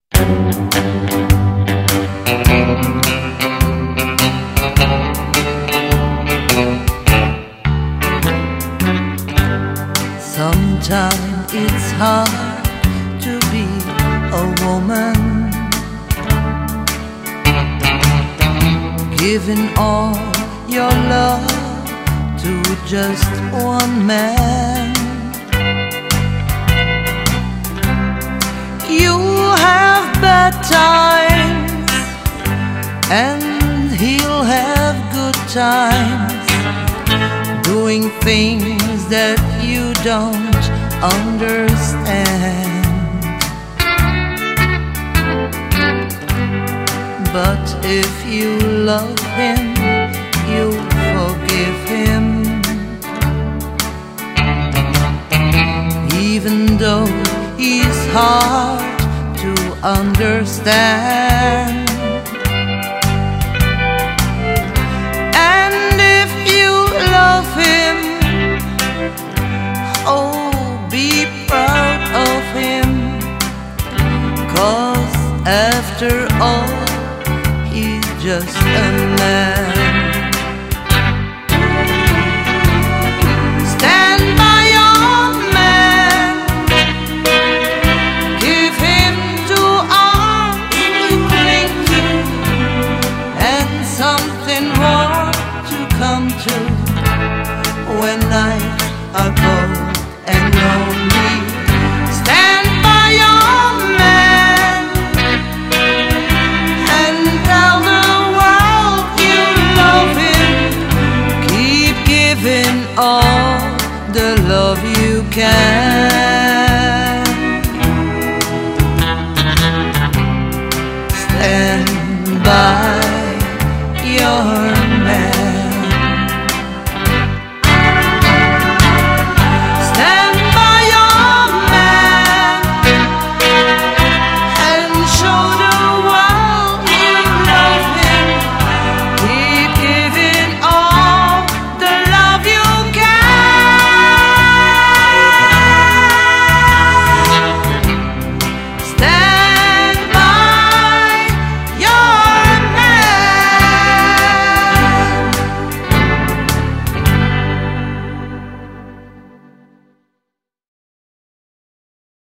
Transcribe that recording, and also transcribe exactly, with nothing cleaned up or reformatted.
Sometimes it's hard to be a woman, giving all your love to just one man. You have bad times and he'll have good times, doing things that you don't understand. But if you love him, you forgive him, even though he's hard to understand. And if you love him, oh, be proud of him, 'cause after all, he's just a man.